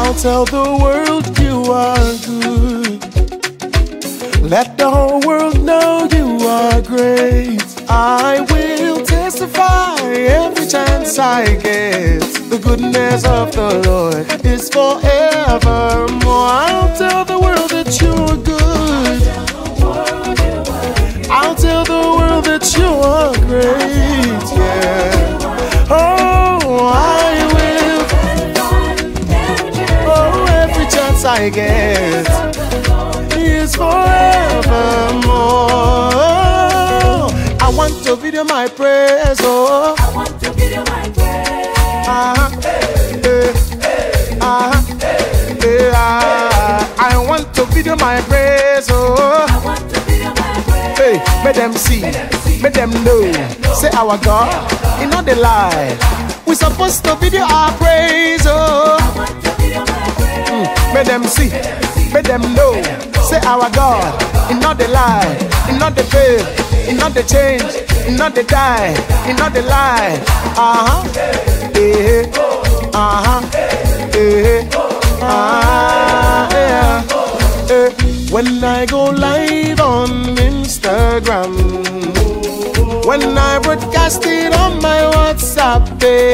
I'll tell the world you are good. Let the whole world know you are great. I will testify every chance I get. The goodness of the Lord is forevermore. I'll tell the world that you are good. I'll tell the world that you are great. Yeah. Oh, I will. Oh, every chance I get is forevermore. I want to video my praise, oh. I want to video my praise. I want to video my praise, oh. I want to video my praise. Hey, make them see, make them know. Say our God, he not the lie. We supposed to video our praise, oh. I want to video my praise. Make them see, make them know. Say our God, he not the lie, he not the fail, he not the change, he not the die, he not the lie. Yeah. When I go live on Instagram, when I broadcast it on my WhatsApp,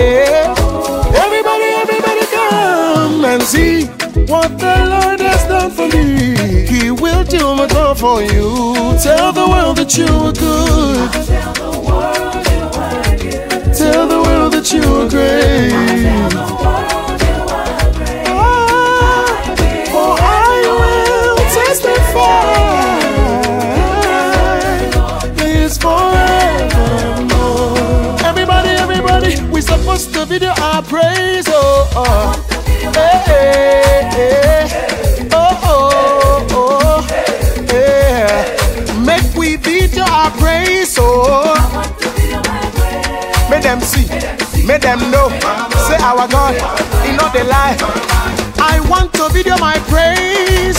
everybody come and see what the Lord has done for me. He will do much more for you. Tell the world that you are good. Tell the world you are good. Tell the world that you are great. Tell the world you are great. For I will testify. It's forevermore. Everybody, we supposed to video our praise. Make we video our praise. Make them see, make them know. Say our God, he not the lie. I want to video my praise.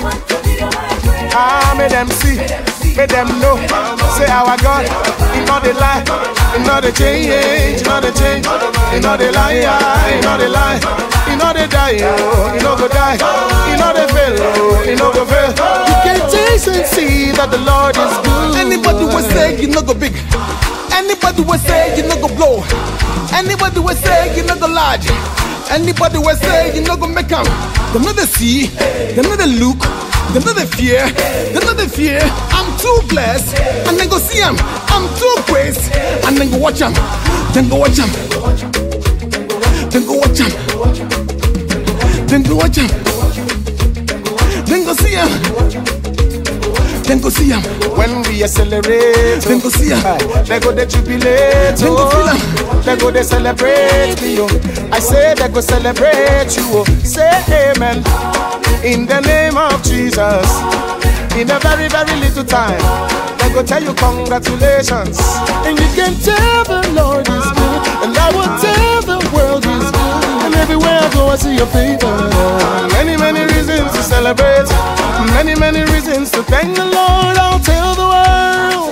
Make them see, make them know. Say our God, he not the lie, he not the change, he not the change, he not the lie, he not the lie, he not the die, oh, he not go die, he not the fail, oh, he not go fail. You can taste and see that the Lord is good. Anybody will say you no go big. Anybody will say you no go blow. Anybody will say you no go large. Anybody will say you no go make them. They know they see, they know they look, they know they fear, they know they fear. I'm too blessed, and then go see him. I'm too praised, and then go watch him. Then go watch him. Then go watch him. Then go watch him. Then go see him. Then go see him. When we accelerate, Then go see him. they go they jubilate, Then go feel him. they go they celebrate me, oh. I say they go celebrate you, oh. Say amen. In the name of Jesus. In a very, very little time, they go tell you congratulations. And you can tell the Lord is good, and I will tell the world is good. And everywhere I go I see your favor. Many, many reasons to celebrate, many, many reasons to thank the Lord. I'll tell the world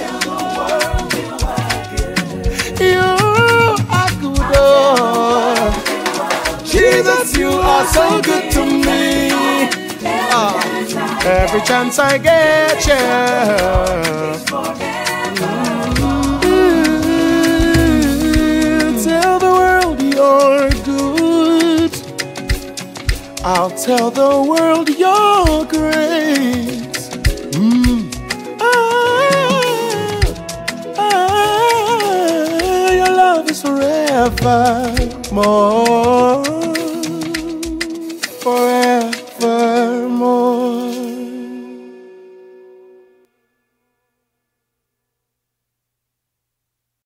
you are good, oh. Jesus, you are so good to me. Every chance I get, yeah. Tell the world you're good. I'll tell the world you're great. Your love is forever more. Forever.